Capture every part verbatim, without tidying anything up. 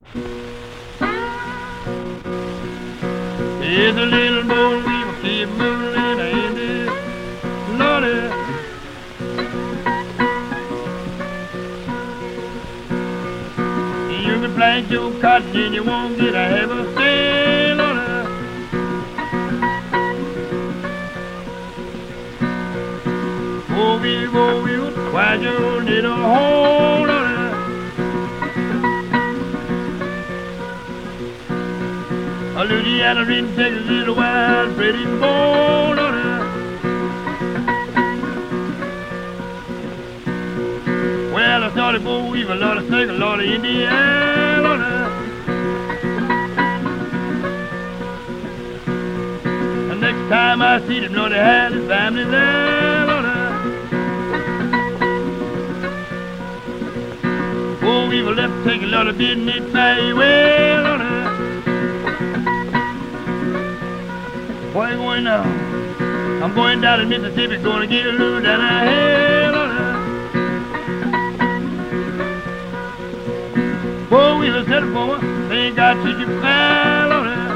There's a little boy we will keep moving, ain't it? Lordy. You can plant your cotton and you won't get a half a cent, Lordy. Oh, we go, we will quiet your little hole, Lordy. A Louisiana in Texas is a wild, pretty born on her. Well, I started boy weave, a lot of snake, a lot of Indiana on her. The next time I see them, Lord, they had his family there on her. Boy weave, left take a lot of business very well on her. Where you going now? I'm going down to Mississippi, gonna get a little down the hell on her. Boy, we was headed for her, they ain't got to you fell on her.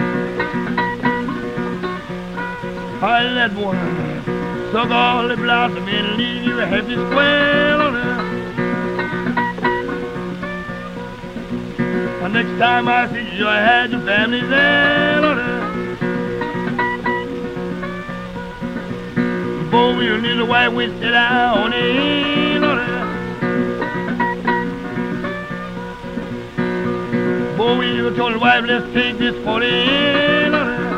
Hi, that boy, suck all the blossom and leave you a happy square on her. The next time I see you, I had your family there on her. Boy, we a little white witch sit out on the hill on her. Boy, we were told the wife, let's take this for the hill on her.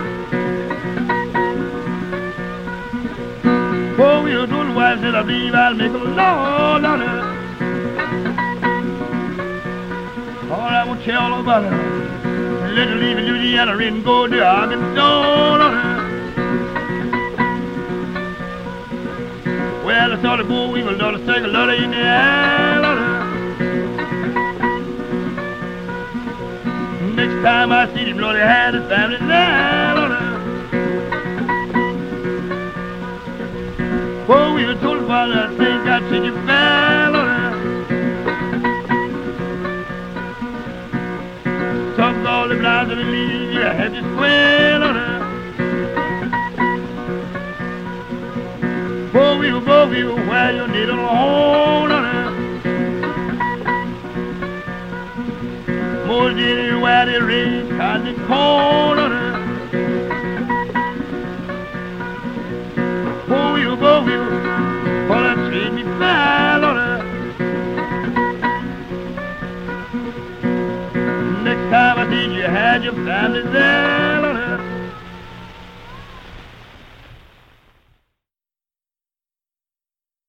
Boy, we were told the wife, said I believe I'll make a lord on her. All I will tell all about her. Let her leave in Louisiana and go to Arkansas on her. Well, I saw the bull weave, a lot of steak, a lot of Indiana. Next time I see him, Lord, he had his family there. Bull weave, I told the father, I think I'd see you fell. Suck all the blinds and leave you a happy square on her. Boy, we will go, we will wear your needle hole on her. More than you wear the red cotton and corn on her. Boy, we will go, we will pull that treat me foul on her. Next time I see you, had your family there.